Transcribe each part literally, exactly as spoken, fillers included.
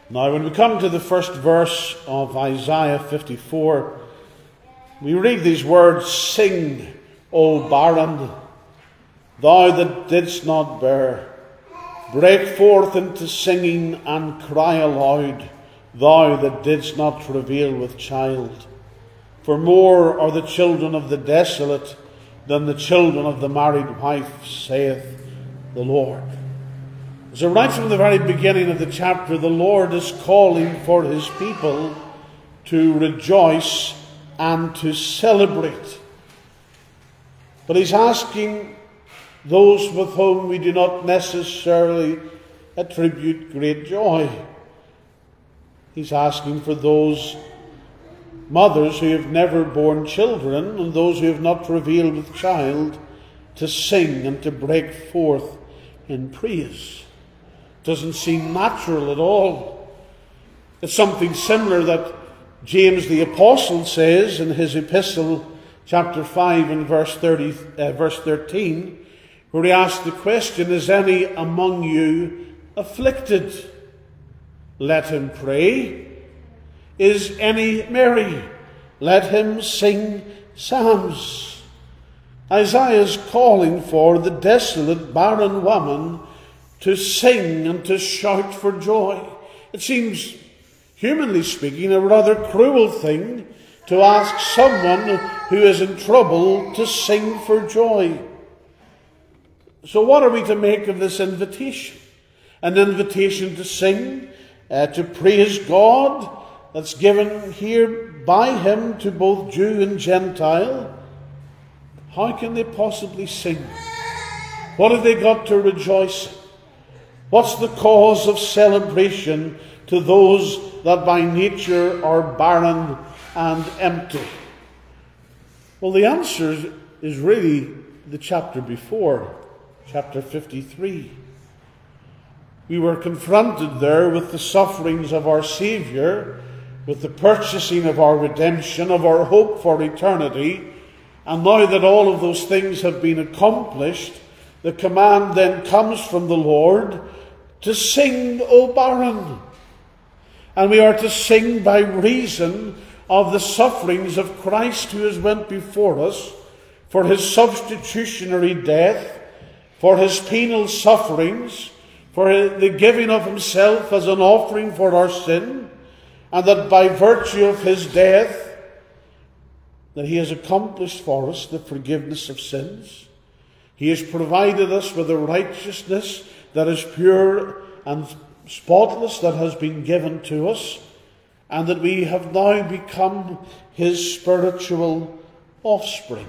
Now, when we come to the first verse of Isaiah fifty-four, we read these words, "Sing, O barren, thou that didst not bear. Break forth into singing and cry aloud, thou that didst not travail with child. For more are the children of the desolate than the children of the married wife, saith the Lord." So right from the very beginning of the chapter, the Lord is calling for his people to rejoice and to celebrate. But he's asking those with whom we do not necessarily attribute great joy. He's asking for those mothers who have never borne children and those who have not travailed with child to sing and to break forth in praise. Doesn't seem natural at all. It's something similar that James the Apostle says in his epistle, chapter five and verse thirty, uh, verse thirteen, where he asks the question, "Is any among you afflicted? Let him pray. Is any merry? Let him sing psalms." Isaiah is calling for the desolate, barren woman to sing and to shout for joy. It seems, humanly speaking, a rather cruel thing to ask someone who is in trouble to sing for joy. So what are we to make of this invitation? An invitation to sing, uh, to praise God, that's given here by him to both Jew and Gentile. How can they possibly sing? What have they got to rejoice in? What's the cause of celebration to those that by nature are barren and empty? Well, the answer is really the chapter before, chapter fifty-three. We were confronted there with the sufferings of our Saviour, with the purchasing of our redemption, of our hope for eternity, and now that all of those things have been accomplished, the command then comes from the Lord to sing, O barren. And we are to sing by reason of the sufferings of Christ who has went before us, for his substitutionary death, for his penal sufferings, for the giving of himself as an offering for our sin, and that by virtue of his death, that he has accomplished for us the forgiveness of sins. He has provided us with a righteousness that is pure and spotless, that has been given to us, and that we have now become his spiritual offspring.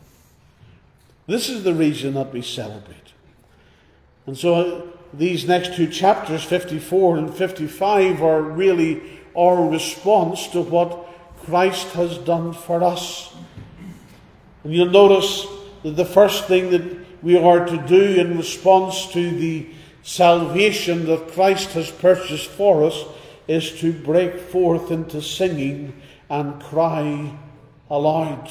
This is the reason that we celebrate. And so these next two chapters, fifty-four and fifty-five, are really our response to what Christ has done for us. And you'll notice that the first thing that we are to do in response to the salvation that Christ has purchased for us is to break forth into singing and cry aloud.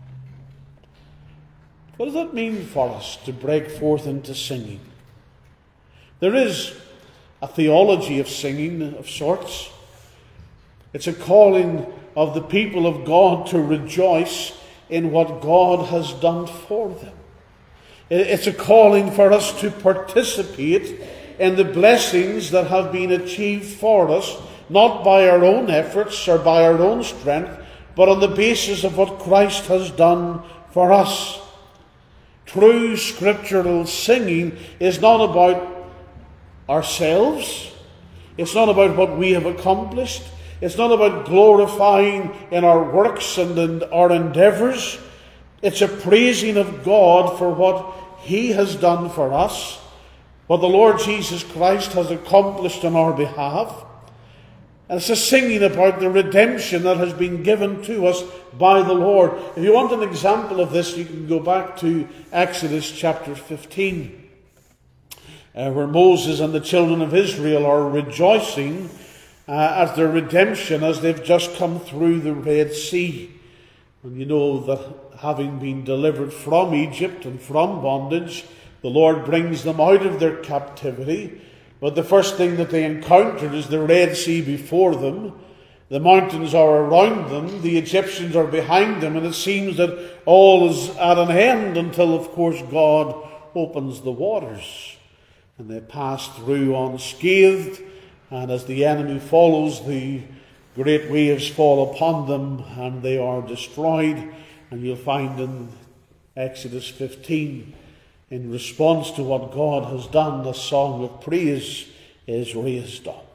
What does that mean for us, to break forth into singing? There is a theology of singing of sorts. It's a calling of the people of God to rejoice in what God has done for them. It's a calling for us to participate in the blessings that have been achieved for us, not by our own efforts or by our own strength, but on the basis of what Christ has done for us. True scriptural singing is not about ourselves. It's not about what we have accomplished. It's not about glorifying in our works and in our endeavours. It's a praising of God for what he has done for us, what the Lord Jesus Christ has accomplished on our behalf. And it's a singing about the redemption that has been given to us by the Lord. If you want an example of this, you can go back to Exodus chapter fifteen, uh, where Moses and the children of Israel are rejoicing uh, at their redemption as they've just come through the Red Sea. And you know that having been delivered from Egypt and from bondage, the Lord brings them out of their captivity. But the first thing that they encountered is the Red Sea before them. The mountains are around them, the Egyptians are behind them, and it seems that all is at an end until, of course, God opens the waters. And they pass through unscathed, and as the enemy follows, the great waves fall upon them, and they are destroyed. And you'll find in Exodus fifteen, in response to what God has done, a song of praise is raised up.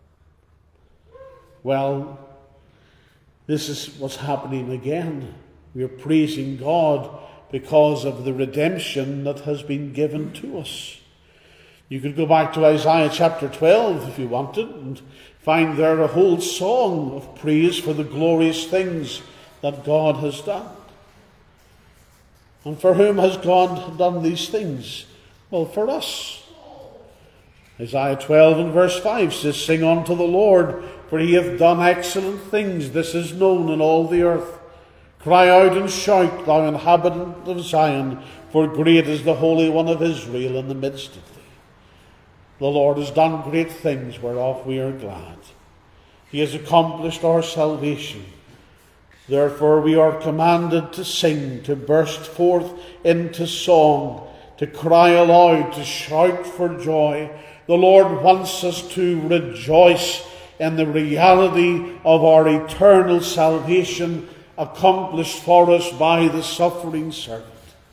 Well, this is what's happening again. We are praising God because of the redemption that has been given to us. You could go back to Isaiah chapter twelve if you wanted and find there a whole song of praise for the glorious things that God has done. And for whom has God done these things? Well, for us. Isaiah twelve and verse five says, "Sing unto the Lord, for he hath done excellent things. This is known in all the earth. Cry out and shout, thou inhabitant of Zion, for great is the Holy One of Israel in the midst of thee." The Lord has done great things whereof we are glad. He has accomplished our salvation. Therefore we are commanded to sing, to burst forth into song, to cry aloud, to shout for joy. The Lord wants us to rejoice in the reality of our eternal salvation accomplished for us by the suffering servant.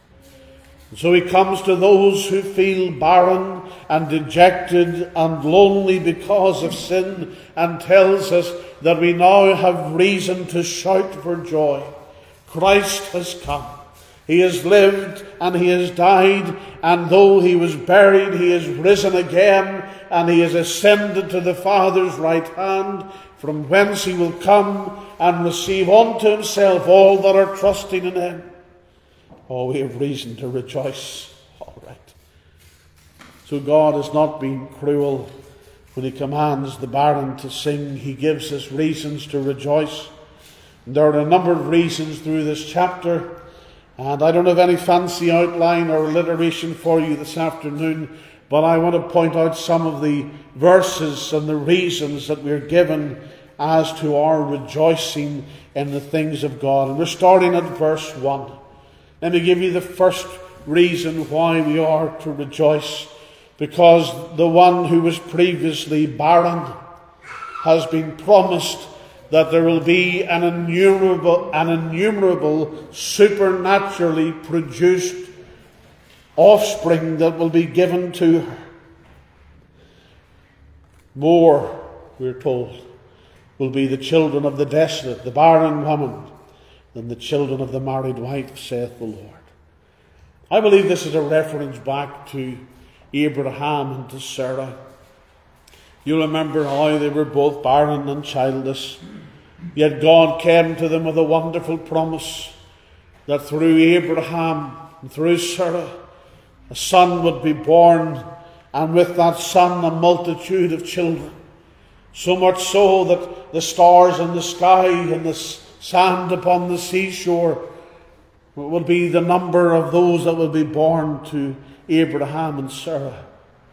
And so he comes to those who feel barren and dejected and lonely because of sin and tells us that we now have reason to shout for joy. Christ has come. He has lived and he has died, and though he was buried, he is risen again, and he has ascended to the Father's right hand, from whence he will come and receive unto himself all that are trusting in him. Oh, we have reason to rejoice. All right. So God has not been cruel when he commands the barren to sing. He gives us reasons to rejoice. And there are a number of reasons through this chapter. And I don't have any fancy outline or alliteration for you this afternoon, but I want to point out some of the verses and the reasons that we're given as to our rejoicing in the things of God. And we're starting at verse one. Let me give you the first reason why we are to rejoice. Because the one who was previously barren has been promised that there will be an innumerable, an innumerable supernaturally produced offspring that will be given to her. More, we're told, will be the children of the desolate, the barren woman, than the children of the married wife, saith the Lord. I believe this is a reference back to Abraham and to Sarah. You'll remember how they were both barren and childless. Yet God came to them with a wonderful promise that through Abraham and through Sarah, a son would be born, and with that son a multitude of children. So much so that the stars in the sky and the sand upon the seashore would be the number of those that will be born to Abraham and Sarah.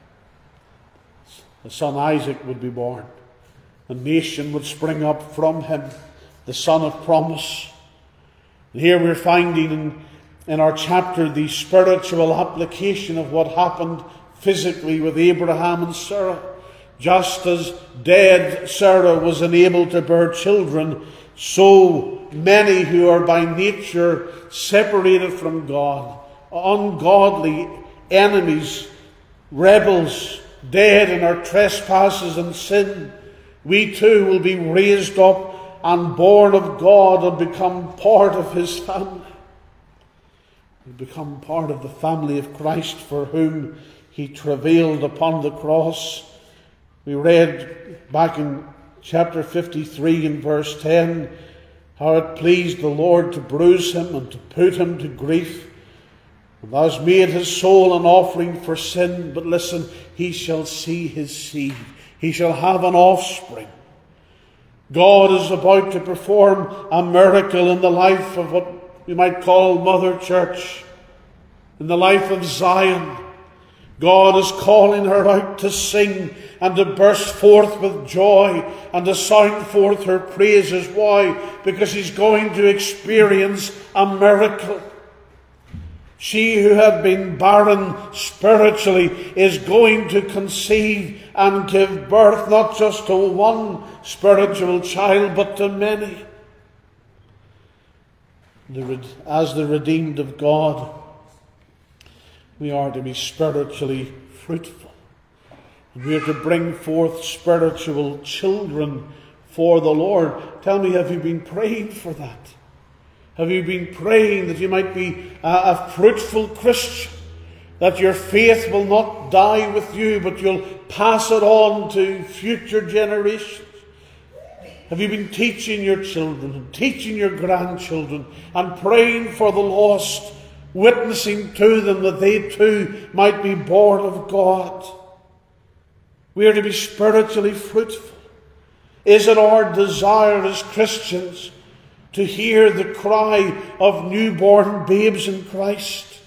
The son Isaac would be born. A nation would spring up from him, the son of promise. And here we're finding in, in our chapter the spiritual application of what happened physically with Abraham and Sarah. Just as dead Sarah was unable to bear children, so many who are by nature separated from God, ungodly, enemies, rebels, dead in our trespasses and sin, we too will be raised up and born of God and become part of his family. We become part of the family of Christ, for whom he travailed upon the cross. We read back in chapter fifty-three in verse ten how it pleased the Lord to bruise him and to put him to grief. And thou hast made his soul an offering for sin. But listen, he shall see his seed. He shall have an offspring. God is about to perform a miracle in the life of what we might call Mother Church, in the life of Zion. God is calling her out to sing and to burst forth with joy and to sound forth her praises. Why? Because she's going to experience a miracle. She who had been barren spiritually is going to conceive and give birth not just to one spiritual child, but to many. As the redeemed of God, we are to be spiritually fruitful. And we are to bring forth spiritual children for the Lord. Tell me, have you been praying for that? Have you been praying that you might be a, a fruitful Christian? That your faith will not die with you, but you'll pass it on to future generations? Have you been teaching your children and teaching your grandchildren and praying for the lost, witnessing to them that they too might be born of God? We are to be spiritually fruitful. Is it our desire as Christians to hear the cry of newborn babes in Christ?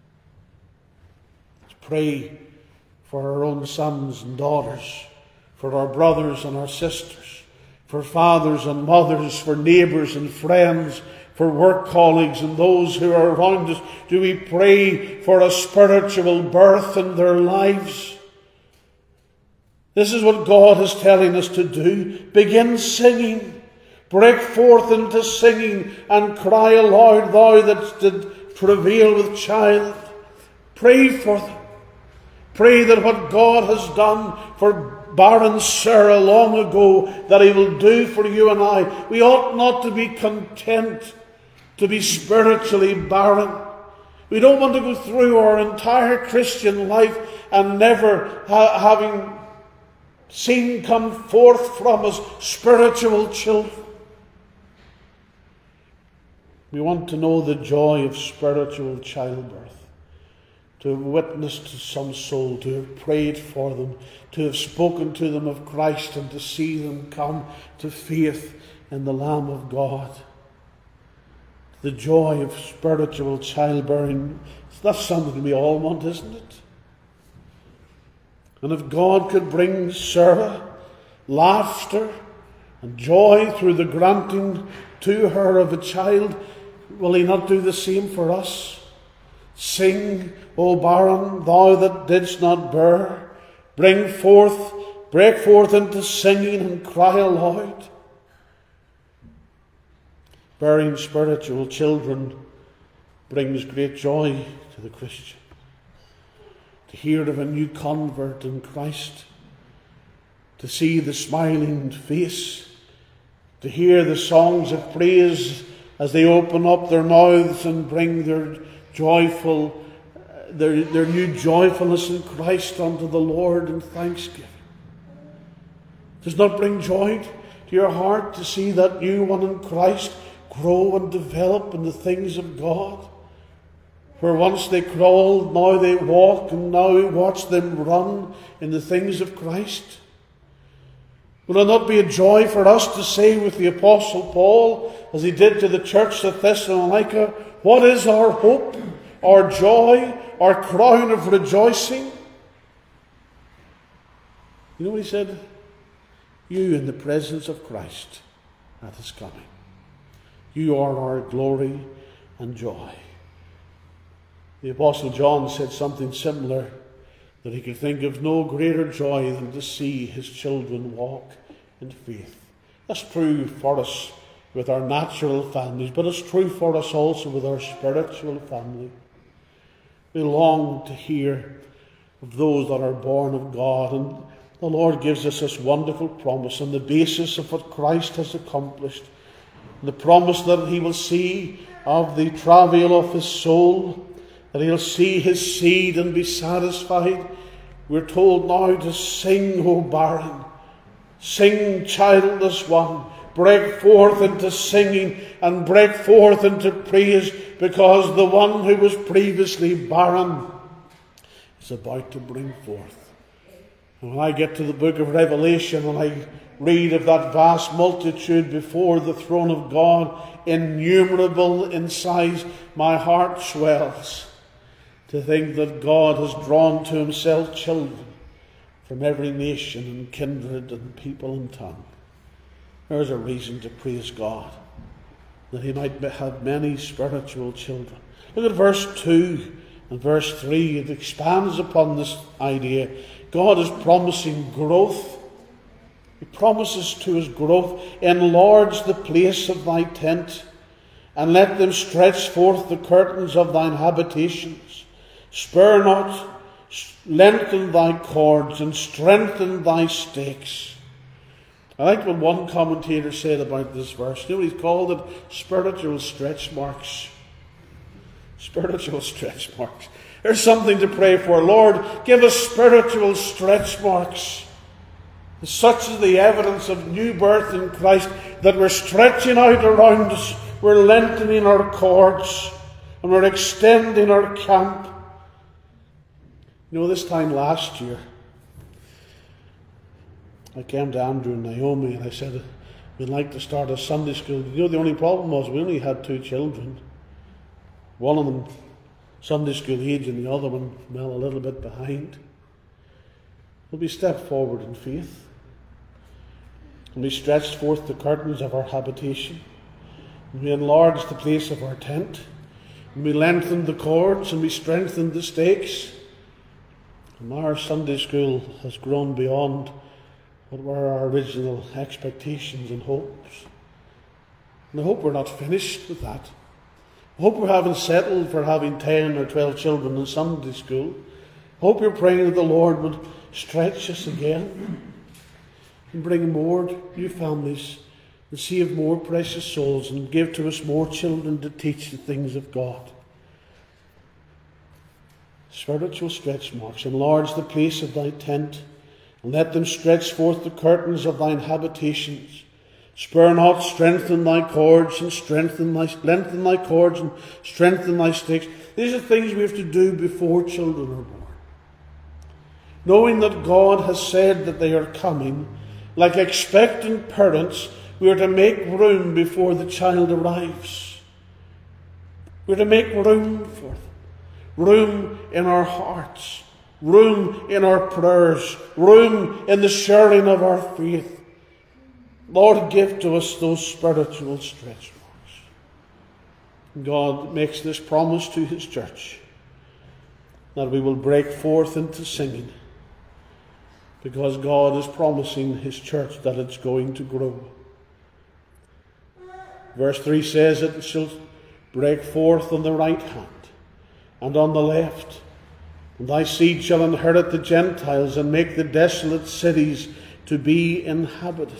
Let's pray for our own sons and daughters, for our brothers and our sisters, for fathers and mothers, for neighbours and friends, for work colleagues and those who are around us. Do we pray for a spiritual birth in their lives? This is what God is telling us to do. Begin singing. Break forth into singing and cry aloud, thou that did travail with child. Pray for them. Pray that what God has done for barren Sarah long ago, that He will do for you and I. We ought not to be content to be spiritually barren. We don't want to go through our entire Christian life and never ha- having seen come forth from us spiritual children. We want to know the joy of spiritual childbirth, to have witnessed to some soul, to have prayed for them, to have spoken to them of Christ, and to see them come to faith in the Lamb of God. The joy of spiritual childbearing, that's something we all want, isn't it? And if God could bring Sarah laughter and joy through the granting to her of a child, will He not do the same for us? Sing, O barren, thou that didst not bear. Bring forth, break forth into singing and cry aloud. Bearing spiritual children brings great joy to the Christian. To hear of a new convert in Christ, to see the smiling face, to hear the songs of praise as they open up their mouths and bring their joyful, their, their new joyfulness in Christ unto the Lord in thanksgiving. Does not bring joy to your heart to see that new one in Christ grow and develop in the things of God? Where once they crawled, now they walk, and now we watch them run in the things of Christ. Will it not be a joy for us to say with the Apostle Paul, as he did to the church at Thessalonica, what is our hope, our joy, our crown of rejoicing? You know what he said? You in the presence of Christ, that is coming. You are our glory and joy. The Apostle John said something similar, that he could think of no greater joy than to see his children walk in faith. That's true for us with our natural families, but it's true for us also with our spiritual family. We long to hear of those that are born of God, and the Lord gives us this wonderful promise on the basis of what Christ has accomplished. The promise that He will see of the travail of His soul, that He'll see His seed and be satisfied. We're told now to sing, O barren. Sing, childless one. Break forth into singing and break forth into praise, because the one who was previously barren is about to bring forth. And when I get to the book of Revelation, when I read of that vast multitude before the throne of God, innumerable in size, my heart swells. to think that God has drawn to himself children from every nation and kindred and people and tongue. There's a reason to praise God, that he might have many spiritual children. Look at verse two and verse three. It expands upon this idea. God is promising growth. He promises to us growth. Enlarge the place of thy tent, and let them stretch forth the curtains of thine habitations. Spare not, lengthen thy cords, and strengthen thy stakes. I like what one commentator said about this verse. You know, he's called it spiritual stretch marks. Spiritual stretch marks. There's something to pray for. Lord, give us spiritual stretch marks. Such is the evidence of new birth in Christ, that we're stretching out around us, we're lengthening our cords, and we're extending our camp. You know, this time last year, I came to Andrew and Naomi and I said, we'd like to start a Sunday school. You know, the only problem was we only had two children. One of them Sunday school age and the other one, well, a little bit behind. But we stepped forward in faith. And we stretched forth the curtains of our habitation. And we enlarged the place of our tent. And we lengthened the cords and we strengthened the stakes. And our Sunday school has grown beyond what were our original expectations and hopes. And I hope we're not finished with that. I hope we haven't settled for having ten or twelve children in Sunday school. I hope you're praying that the Lord would stretch us again and bring more new families and save more precious souls and give to us more children to teach the things of God. Spiritual stretch marks. Enlarge the place of thy tent, and let them stretch forth the curtains of thine habitations. Spare not, strengthen thy cords, and strengthen thy lengthen thy cords, and strengthen thy stakes. These are things we have to do before children are born. Knowing that God has said that they are coming, like expectant parents, we are to make room before the child arrives. We are to make room for them. Room in our hearts. Room in our prayers. Room in the sharing of our faith. Lord, give to us those spiritual stretch marks. God makes this promise to his church, that we will break forth into singing, because God is promising his church that it's going to grow. Verse three says it shall break forth on the right hand and on the left, and thy seed shall inherit the Gentiles and make the desolate cities to be inhabited.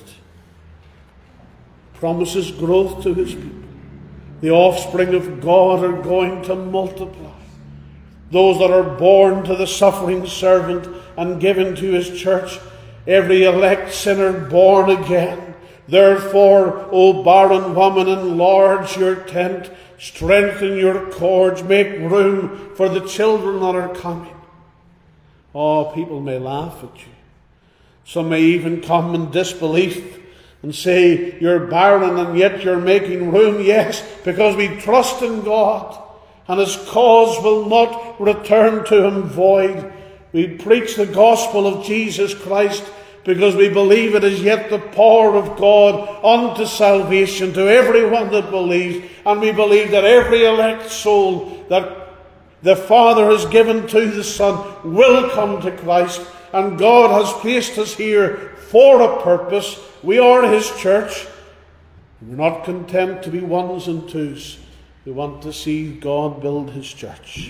Promises growth to his people. The offspring of God are going to multiply. Those that are born to the suffering servant and given to his church, every elect sinner born again. Therefore, O barren woman, enlarge your tent, strengthen your cords, make room for the children that are coming. Oh, people may laugh at you. Some may even come in disbelief and say, you're barren and yet you're making room. Yes, because we trust in God, and his cause will not return to him void. We preach the gospel of Jesus Christ because we believe it is yet the power of God unto salvation to everyone that believes. And we believe that every elect soul that the Father has given to the Son will come to Christ. And God has placed us here for a purpose. We are his church. We're not content to be ones and twos. We want to see God build his church.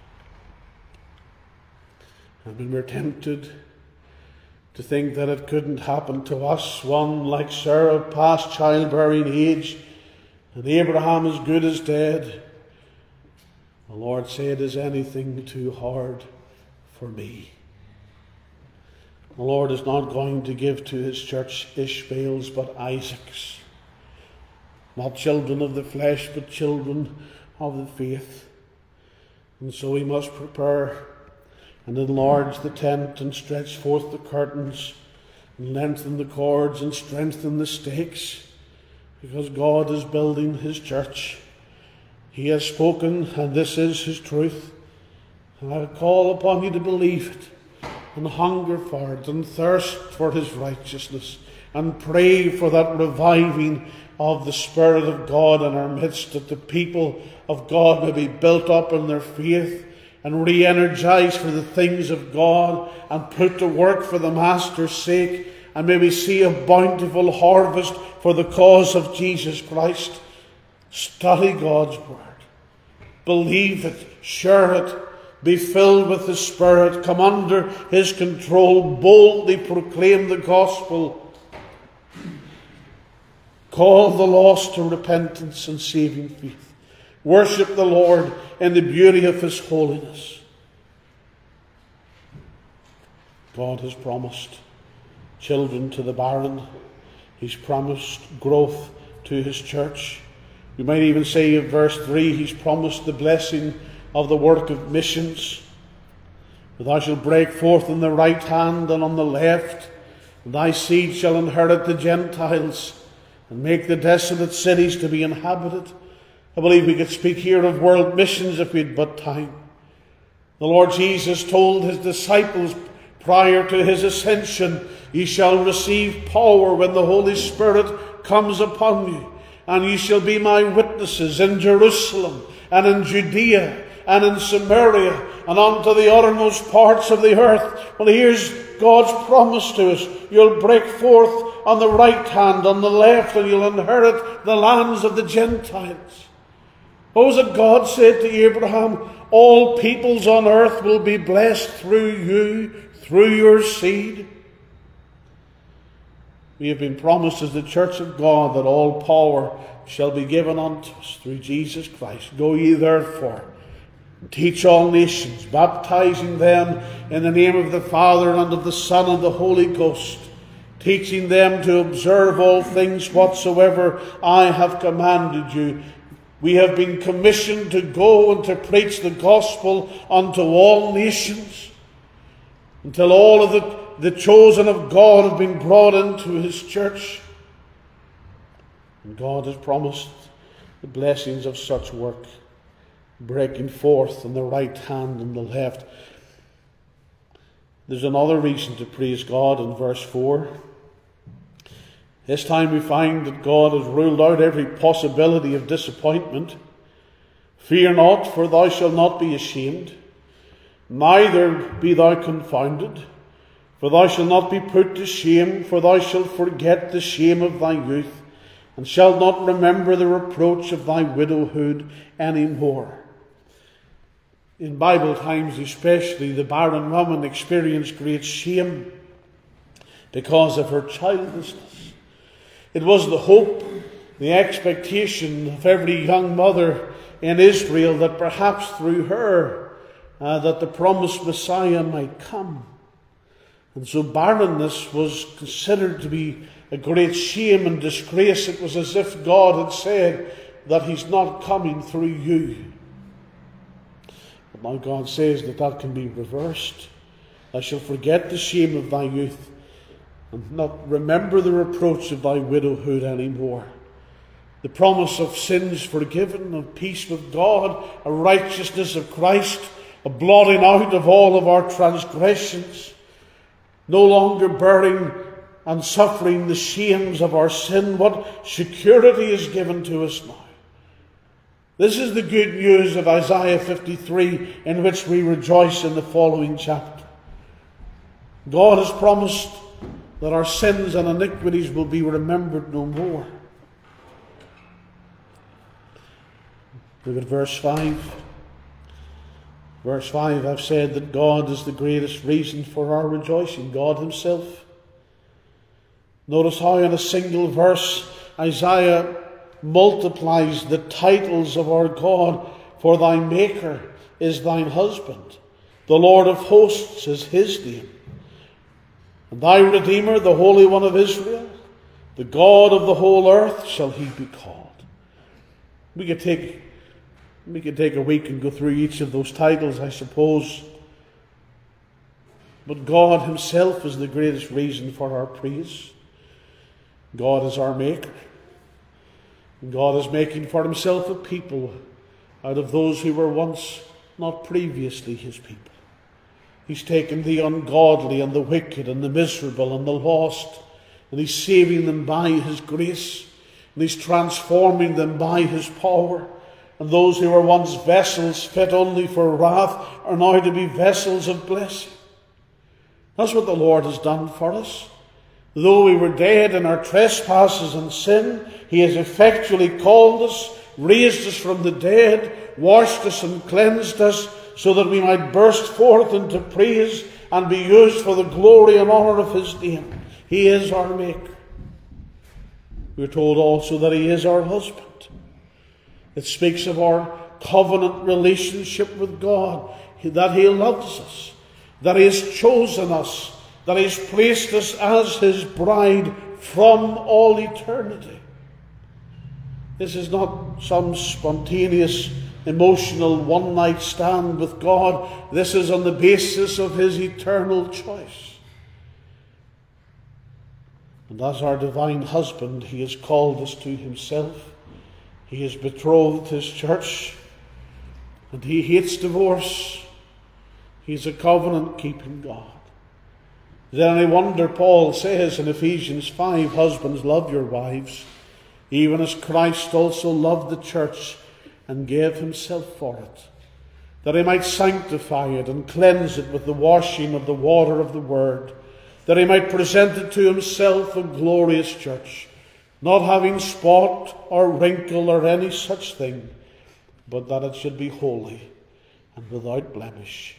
And when we're tempted to think that it couldn't happen to us, one like Sarah past childbearing age, and Abraham as good as dead, the Lord said, is anything too hard for me? The Lord is not going to give to his church Ishmaels but Isaacs. Not children of the flesh but children of the faith. And so we must prepare and enlarge the tent and stretch forth the curtains and lengthen the cords and strengthen the stakes, because God is building his church. He has spoken, and this is his truth, And I call upon you to believe it, and hunger for it, and thirst for his righteousness, and pray for that reviving of the Spirit of God in our midst, that the people of God may be built up in their faith and re-energized for the things of God and put to work for the Master's sake, and may we see a bountiful harvest for the cause of Jesus Christ. Study God's word. Believe it. Share it. Be filled with the Spirit. Come under his control. Boldly proclaim the gospel. Call the lost to repentance and saving faith. Worship the Lord in the beauty of his holiness. God has promised children to the barren. He's promised growth to his church. You might even say in verse three, he's promised the blessing of the work of missions. For thou shalt break forth on the right hand and on the left, and thy seed shall inherit the Gentiles, and make the desolate cities to be inhabited. I believe we could speak here of world missions if we had but time. The Lord Jesus told his disciples prior to his ascension, ye shall receive power when the Holy Spirit comes upon you, and ye shall be my witnesses in Jerusalem and in Judea and in Samaria and unto the uttermost parts of the earth. Well, here's God's promise to us. You'll break forth on the right hand, on the left, and you'll inherit the lands of the Gentiles. What was it God said to Abraham? All peoples on earth will be blessed through you, through your seed. We have been promised as the church of God that all power shall be given unto us through Jesus Christ. Go ye therefore, teach all nations, baptizing them in the name of the Father and of the Son and the Holy Ghost, teaching them to observe all things whatsoever I have commanded you. We have been commissioned to go and to preach the gospel unto all nations, until all of the, the chosen of God have been brought into his church. And God has promised the blessings of such work, breaking forth on the right hand and the left. There's another reason to praise God in verse four. This time we find that God has ruled out every possibility of disappointment. Fear not, for thou shalt not be ashamed, neither be thou confounded, for thou shalt not be put to shame, for thou shalt forget the shame of thy youth, and shalt not remember the reproach of thy widowhood any more. In Bible times especially, the barren woman experienced great shame because of her childlessness. It was the hope, the expectation of every young mother in Israel that perhaps through her uh, that the promised Messiah might come. And so barrenness was considered to be a great shame and disgrace. It was as if God had said that he's not coming through you. But now God says that that can be reversed. I shall forget the shame of thy youth, and not remember the reproach of thy widowhood any more. The promise of sins forgiven, of peace with God, a righteousness of Christ, a blotting out of all of our transgressions, no longer bearing and suffering the shames of our sin. What security is given to us now. This is the good news of Isaiah fifty-three, in which we rejoice in the following chapter. God has promised that our sins and iniquities will be remembered no more. Look at verse five. Verse five, I've said that God is the greatest reason for our rejoicing, God himself. Notice how in a single verse Isaiah multiplies the titles of our God. For thy Maker is thine husband, the Lord of hosts is his name. And thy Redeemer, the Holy One of Israel, the God of the whole earth, shall he be called. We could take, we could take a week and go through each of those titles, I suppose. But God himself is the greatest reason for our praise. God is our Maker. And God is making for himself a people out of those who were once not previously his people. He's taken the ungodly and the wicked and the miserable and the lost, and he's saving them by his grace, and he's transforming them by his power. And those who were once vessels fit only for wrath are now to be vessels of blessing. That's what the Lord has done for us. Though we were dead in our trespasses and sin, he has effectually called us, raised us from the dead, washed us and cleansed us, so that we might burst forth into praise and be used for the glory and honour of his name. He is our Maker. We're told also that he is our husband. It speaks of our covenant relationship with God, that he loves us, that he has chosen us, that he has placed us as his bride from all eternity. This is not some spontaneous, emotional one-night stand with God. This is on the basis of his eternal choice. And as our divine husband, he has called us to himself. He has betrothed his church, and he hates divorce. He's a covenant-keeping God. Is there any wonder Paul says in Ephesians five, husbands, love your wives, even as Christ also loved the church and gave himself for it, that he might sanctify it and cleanse it with the washing of the water of the word, that he might present it to himself a glorious church, not having spot or wrinkle or any such thing, but that it should be holy and without blemish.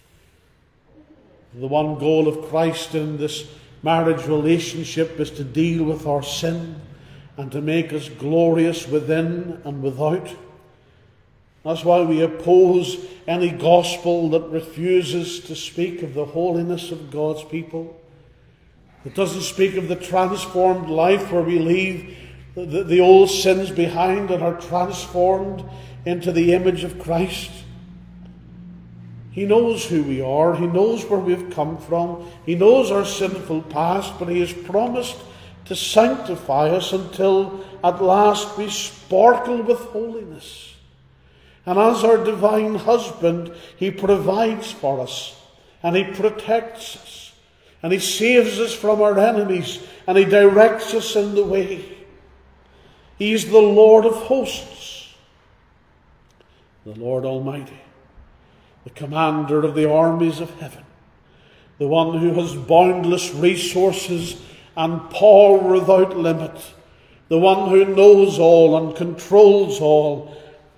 The one goal of Christ in this marriage relationship is to deal with our sin and to make us glorious within and without. That's why we oppose any gospel that refuses to speak of the holiness of God's people. It doesn't speak of the transformed life where we leave the, the, the old sins behind and are transformed into the image of Christ. He knows who we are. He knows where we've come from. He knows our sinful past, but he has promised to sanctify us until at last we sparkle with holiness. And as our divine husband, he provides for us, and he protects us, and he saves us from our enemies, and he directs us in the way. He is the Lord of hosts, the Lord Almighty, the commander of the armies of heaven, the one who has boundless resources and power without limit, the one who knows all and controls all.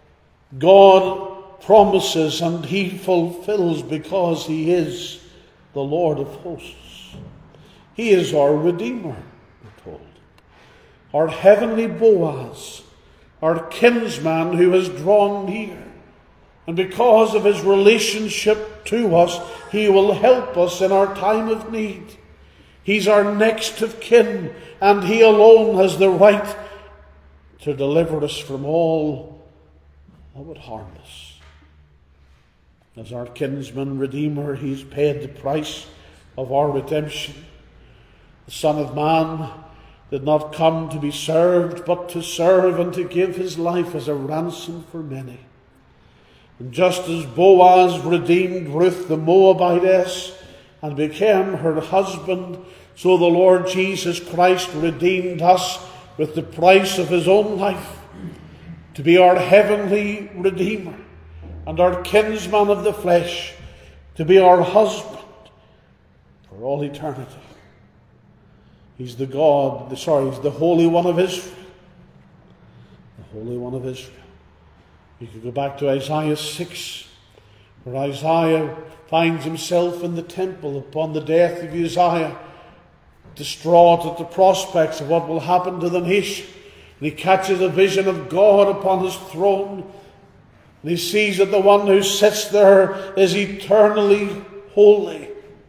God promises and he fulfills because he is the Lord of hosts. He is our Redeemer, we're told. Our heavenly Boaz, our kinsman who has drawn near. And because of his relationship to us, he will help us in our time of need. He's our next of kin, and he alone has the right to deliver us from all that would harm us. As our kinsman redeemer, he's paid the price of our redemption. The Son of Man did not come to be served, but to serve and to give his life as a ransom for many. And just as Boaz redeemed Ruth the Moabitess and became her husband, so the Lord Jesus Christ redeemed us with the price of his own life, to be our heavenly Redeemer and our kinsman of the flesh, to be our husband for all eternity. He's the God, the, sorry, he's the Holy One of Israel. The Holy One of Israel. You could go back to Isaiah six, where Isaiah finds himself in the temple upon the death of Uzziah, distraught at the prospects of what will happen to the nation. And he catches a vision of God upon his throne, and he sees that the one who sits there is eternally holy.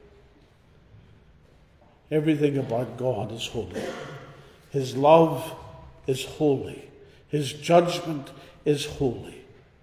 Everything about God is holy. His love is holy. His judgment is holy.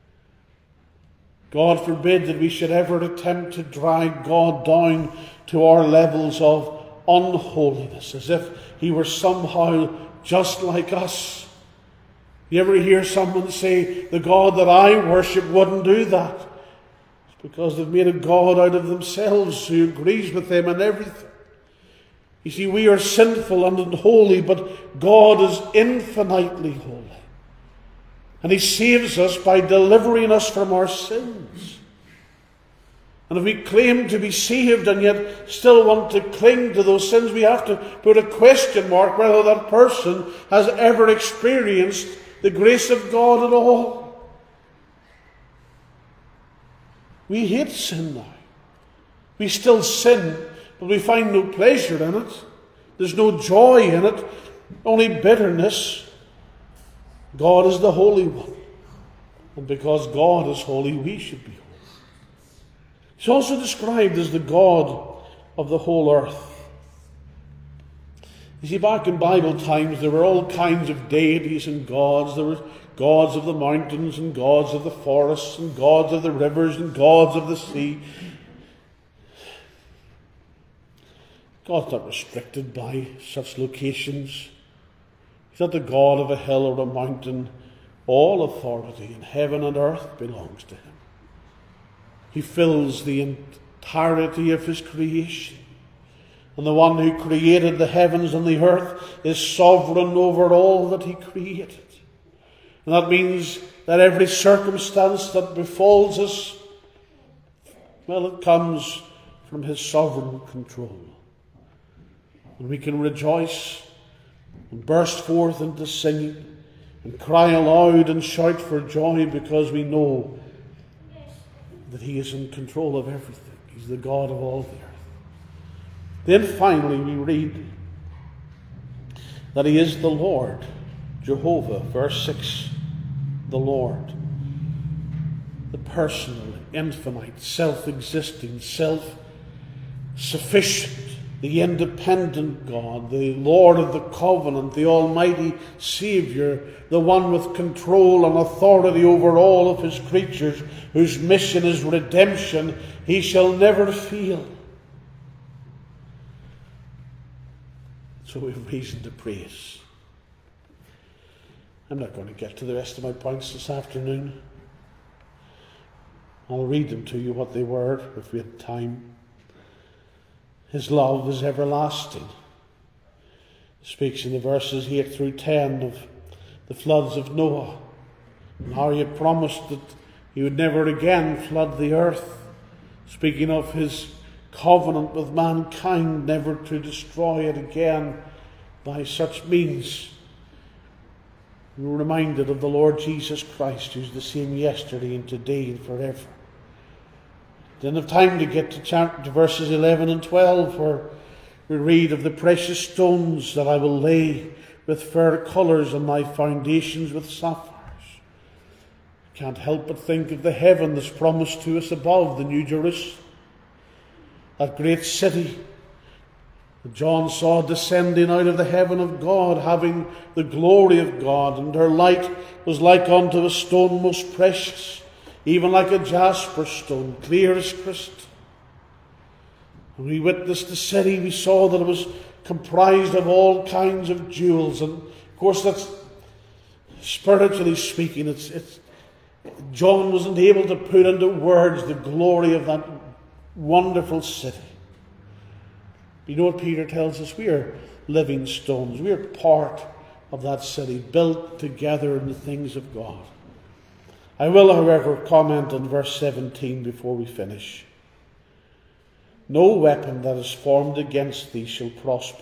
God forbid that we should ever attempt to drag God down to our levels of unholiness, as if he were somehow just like us. You ever hear someone say, the God that I worship wouldn't do that? because they've made a god out of themselves who agrees with them in everything. You see, we are sinful and unholy, but God is infinitely holy. And He saves us by delivering us from our sins. And if we claim to be saved and yet still want to cling to those sins, we have to put a question mark whether that person has ever experienced the grace of God at all. We hate sin now. We still sin, but we find no pleasure in it. There's no joy in it, only bitterness. God is the Holy One. And because God is holy, we should be holy. He's also described as the God of the whole earth. You see, back in Bible times, there were all kinds of deities and gods. There were gods of the mountains and gods of the forests and gods of the rivers and gods of the sea. God's not restricted by such locations. He's not the God of a hill or a mountain. All authority in heaven and earth belongs to Him. He fills the entirety of His creation. And the one who created the heavens and the earth is sovereign over all that He created. And that means that every circumstance that befalls us, well, it comes from His sovereign control. And we can rejoice and burst forth into singing and cry aloud and shout for joy because we know that He is in control of everything. He's the God of all the earth. Then finally we read that He is the Lord, Jehovah, verse six, the Lord, the personal, infinite, self-existing, self-sufficient, the independent God, the Lord of the covenant, the Almighty Saviour, the one with control and authority over all of His creatures, whose mission is redemption. He shall never fail. So we have reason to praise. I'm not going to get to the rest of my points this afternoon. I'll read them to you, what they were, if we had time. His love is everlasting. It speaks in the verses eight through ten of the floods of Noah, and how He had promised that He would never again flood the earth, speaking of His covenant with mankind, never to destroy it again by such means. We're reminded of the Lord Jesus Christ, who's the same yesterday and today and forever. Didn't have time to get to, chapter, to verses eleven and twelve, where we read of the precious stones that I will lay with fair colours and my foundations with sapphires. Can't help but think of the heaven that's promised to us above, the New Jerusalem. That great city that John saw descending out of the heaven of God, having the glory of God, and her light was like unto a stone most precious, even like a jasper stone, clear as crystal. When we witnessed the city, we saw that it was comprised of all kinds of jewels. And of course, that's spiritually speaking. It's, it's John wasn't able to put into words the glory of that wonderful city. You know what Peter tells us? We are living stones. We are part of that city, built together in the things of God. I will, however, comment on verse seventeen before we finish. No weapon that is formed against thee shall prosper,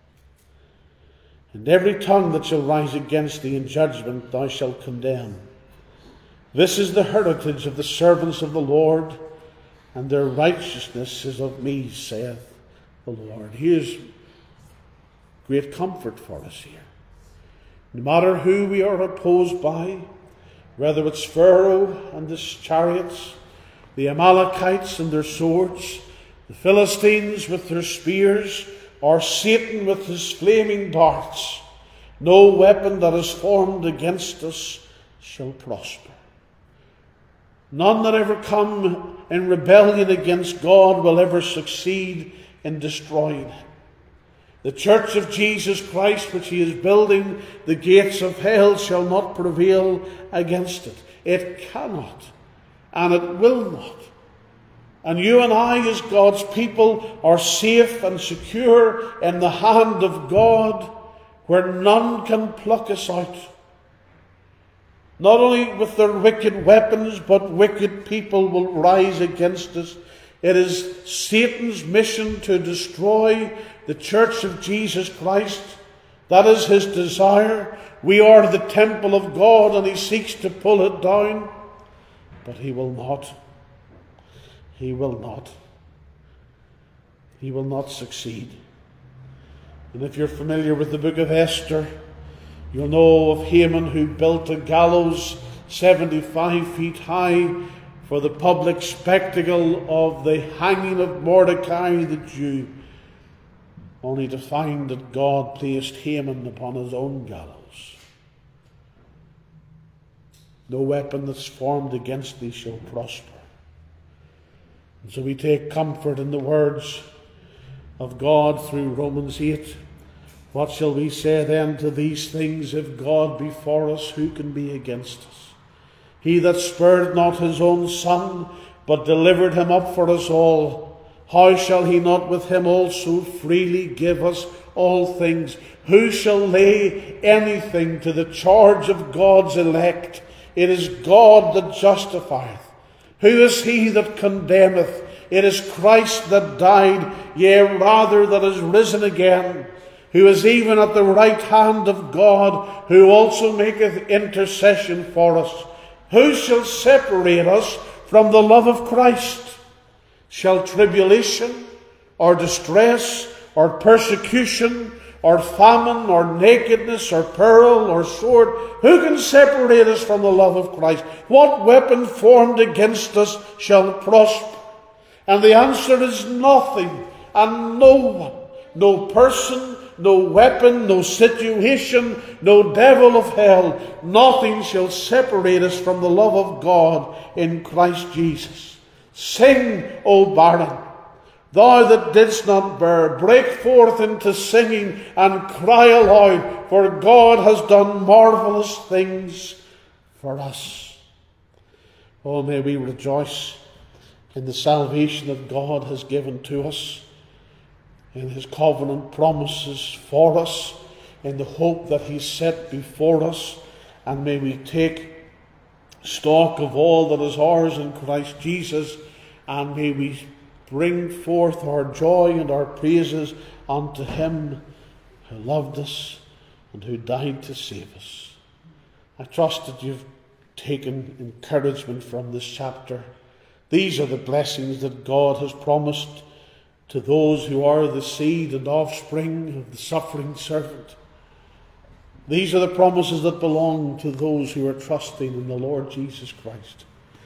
and every tongue that shall rise against thee in judgment thou shalt condemn. This is the heritage of the servants of the Lord, and their righteousness is of me, saith the Lord. Here's great comfort for us here. No matter who we are opposed by, whether it's Pharaoh and his chariots, the Amalekites and their swords, the Philistines with their spears, or Satan with his flaming darts, no weapon that is formed against us shall prosper. None that ever come in rebellion against God will ever succeed in destroying him. The church of Jesus Christ, which He is building, the gates of hell shall not prevail against it. It cannot, and it will not. And you and I, as God's people, are safe and secure in the hand of God, where none can pluck us out. Not only with their wicked weapons, but wicked people will rise against us. It is Satan's mission to destroy the church of Jesus Christ. That is his desire. We are the temple of God, and he seeks to pull it down. But he will not. He will not. He will not succeed. And if you're familiar with the book of Esther, you'll know of Haman, who built a gallows seventy-five feet high for the public spectacle of the hanging of Mordecai the Jew, only to find that God placed Haman upon his own gallows. No weapon that's formed against thee shall prosper. And so we take comfort in the words of God through Romans eight. What shall we say then to these things? If God be for us, who can be against us? He that spared not his own Son, but delivered him up for us all, how shall he not with him also freely give us all things? Who shall lay anything to the charge of God's elect? It is God that justifieth. Who is he that condemneth? It is Christ that died, yea, rather that is risen again, who is even at the right hand of God, who also maketh intercession for us. Who shall separate us from the love of Christ? Shall tribulation, or distress, or persecution, or famine, or nakedness, or peril, or sword? Who can separate us from the love of Christ? What weapon formed against us shall prosper? And the answer is nothing and no one, no person, no weapon, no situation, no devil of hell. Nothing shall separate us from the love of God in Christ Jesus. Sing, O barren, thou that didst not bear. Break forth into singing and cry aloud, for God has done marvelous things for us. Oh, may we rejoice in the salvation that God has given to us, in his covenant promises for us, in the hope that he set before us. And may we take stock of all that is ours in Christ Jesus, and may we bring forth our joy and our praises unto him who loved us and who died to save us. I trust that you've taken encouragement from this chapter. These are the blessings that God has promised to those who are the seed and offspring of the suffering servant. These are the promises that belong to those who are trusting in the Lord Jesus Christ.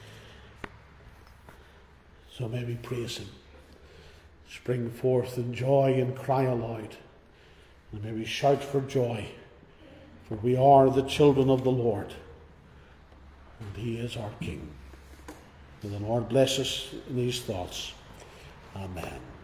So may we praise him, spring forth in joy and cry aloud, and may we shout for joy, for we are the children of the Lord, and he is our King. May the Lord bless us in these thoughts. Amen.